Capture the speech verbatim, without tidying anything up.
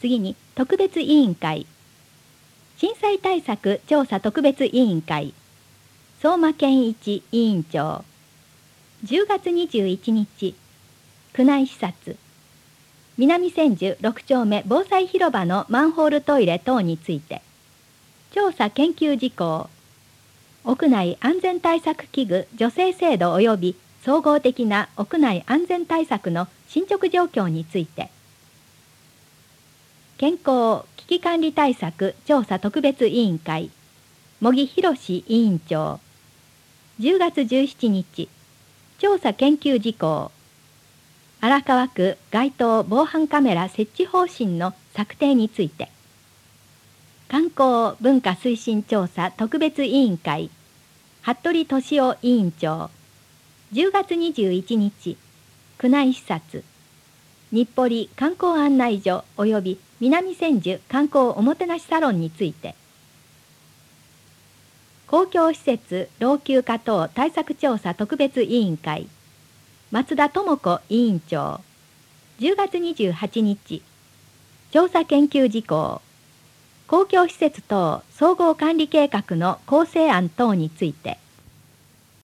次に特別委員会、震災対策調査特別委員会、相馬健一委員長。じゅうがつにじゅういちにち、宮内視察、南千住ろくちょうめ防災広場のマンホールトイレ等について、調査研究事項、屋内安全対策器具助成制度及び総合的な屋内安全対策の進捗状況について、健康危機管理対策調査特別委員会、茂木博委員長。じゅうがつじゅうしちにち、調査研究事項、荒川区街頭防犯カメラ設置方針の策定について、観光文化推進調査特別委員会、服部俊夫委員長。じゅうがつにじゅういちにち、宮内視察、日暮里観光案内所及び南千住観光おもてなしサロンについて、公共施設老朽化等対策調査特別委員会、松田智子委員長。じゅうがつにじゅうはちにち、調査研究事項、公共施設等総合管理計画の構成案等について、